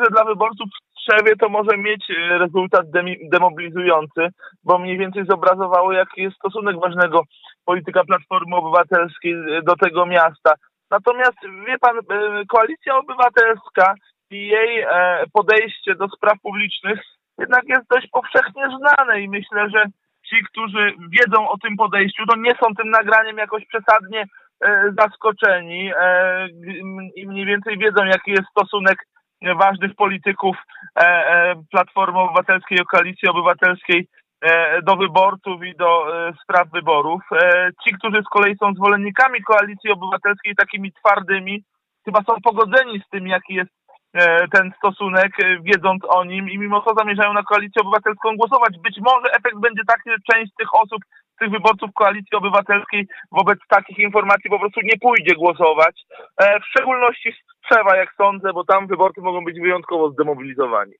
dla wyborców w Tczewie to może mieć rezultat demobilizujący, bo mniej więcej zobrazowało, jaki jest stosunek ważnego polityka Platformy Obywatelskiej do tego miasta. Natomiast wie pan, Koalicja Obywatelska i jej podejście do spraw publicznych jednak jest dość powszechnie znane i myślę, że ci, którzy wiedzą o tym podejściu, to nie są tym nagraniem jakoś przesadnie zaskoczeni i mniej więcej wiedzą, jaki jest stosunek ważnych polityków Platformy Obywatelskiej i Koalicji Obywatelskiej do wyborców i do spraw wyborów. Ci, którzy z kolei są zwolennikami Koalicji Obywatelskiej takimi twardymi, chyba są pogodzeni z tym, jaki jest ten stosunek, wiedząc o nim i mimo to zamierzają na Koalicję Obywatelską głosować. Być może efekt będzie taki, że część z tych osób, tych wyborców Koalicji Obywatelskiej wobec takich informacji po prostu nie pójdzie głosować. W szczególności z Tczewa, jak sądzę, bo tam wyborcy mogą być wyjątkowo zdemobilizowani.